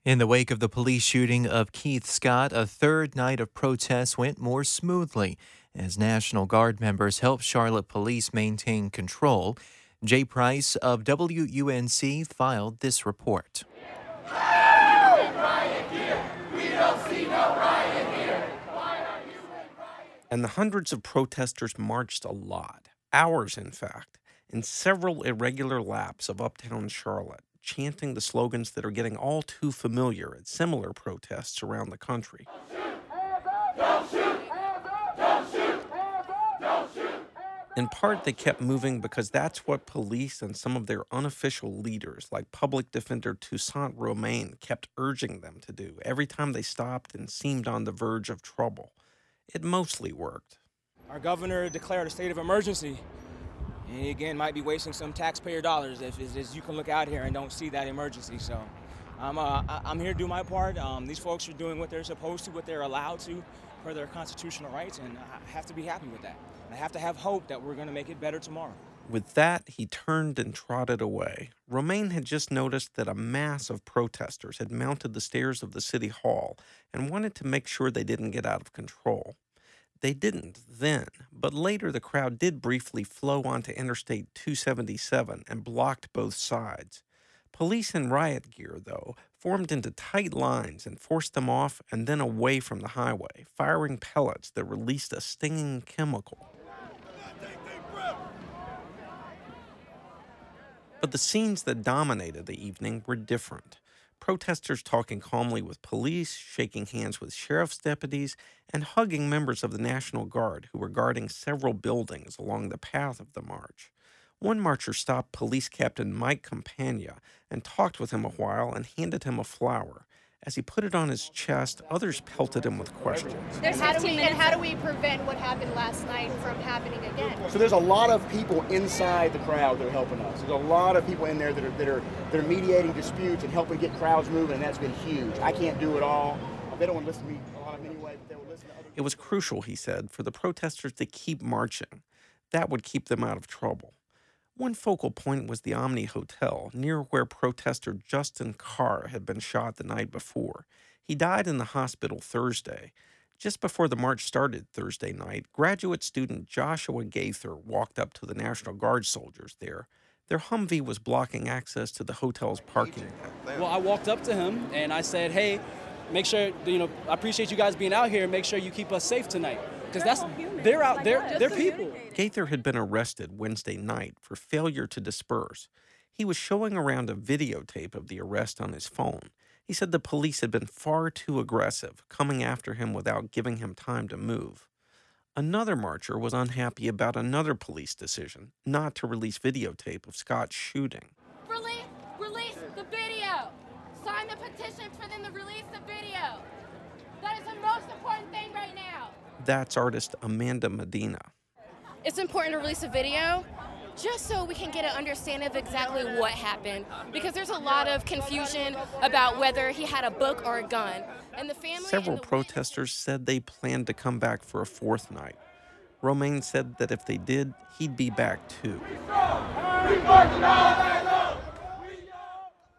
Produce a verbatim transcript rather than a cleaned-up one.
In the wake of the police shooting of Keith Scott, a third night of protests went more smoothly as National Guard members helped Charlotte police maintain control. Jay Price of W U N C filed this report. And the hundreds of protesters marched a lot, hours in fact, in several irregular laps of uptown Charlotte, chanting the slogans that are getting all too familiar at similar protests around the country. In part, they kept moving because that's what police and some of their unofficial leaders, like Public Defender Toussaint Romaine, kept urging them to do every time they stopped and seemed on the verge of trouble. It mostly worked. Our governor declared a state of emergency. And he, again, might be wasting some taxpayer dollars if, if you can look out here and don't see that emergency. So I'm, uh, I'm here to do my part. Um, these folks are doing what they're supposed to, what they're allowed to for their constitutional rights, and I have to be happy with that. I have to have hope that we're going to make it better tomorrow. With that, he turned and trotted away. Romaine had just noticed that a mass of protesters had mounted the stairs of the city hall and wanted to make sure they didn't get out of control. They didn't then, but later the crowd did briefly flow onto Interstate two seventy-seven and blocked both sides. Police in riot gear, though, formed into tight lines and forced them off and then away from the highway, firing pellets that released a stinging chemical. But the scenes that dominated the evening were different. Protesters talking calmly with police, shaking hands with sheriff's deputies, and hugging members of the National Guard who were guarding several buildings along the path of the march. One marcher stopped Police Captain Mike Campagna and talked with him a while and handed him a flower. As he put it on his chest, others pelted him with questions. There's how do we, and how do we prevent what happened last night from happening again? So there's a lot of people inside the crowd that are helping us. There's a lot of people in there that are that are that are mediating disputes and helping get crowds moving, and that's been huge. I can't do it all. They don't want to listen to me a lot of them anyway, but they will listen to other people. It was crucial, he said, for the protesters to keep marching. That would keep them out of trouble. One focal point was the Omni Hotel, near where protester Justin Carr had been shot the night before. He died in the hospital Thursday. Just before the march started Thursday night, graduate student Joshua Gaither walked up to the National Guard soldiers there. Their Humvee was blocking access to the hotel's parking lot. Well, I walked up to him and I said, hey, make sure, you know, I appreciate you guys being out here and make sure you keep us safe tonight. Because that's, they're out there, they're people. Gaither had been arrested Wednesday night for failure to disperse. He was showing around a videotape of the arrest on his phone. He said the police had been far too aggressive, coming after him without giving him time to move. Another marcher was unhappy about another police decision, not to release videotape of Scott's shooting. Release, release the video. Sign the petition for them to release the video. That is the most important thing right now. That's artist Amanda Medina. It's important to release a video just so we can get an understanding of exactly what happened, because there's a lot of confusion about whether he had a book or a gun. And the family Several and the protesters said they planned to come back for a fourth night. Romaine said that if they did, he'd be back too.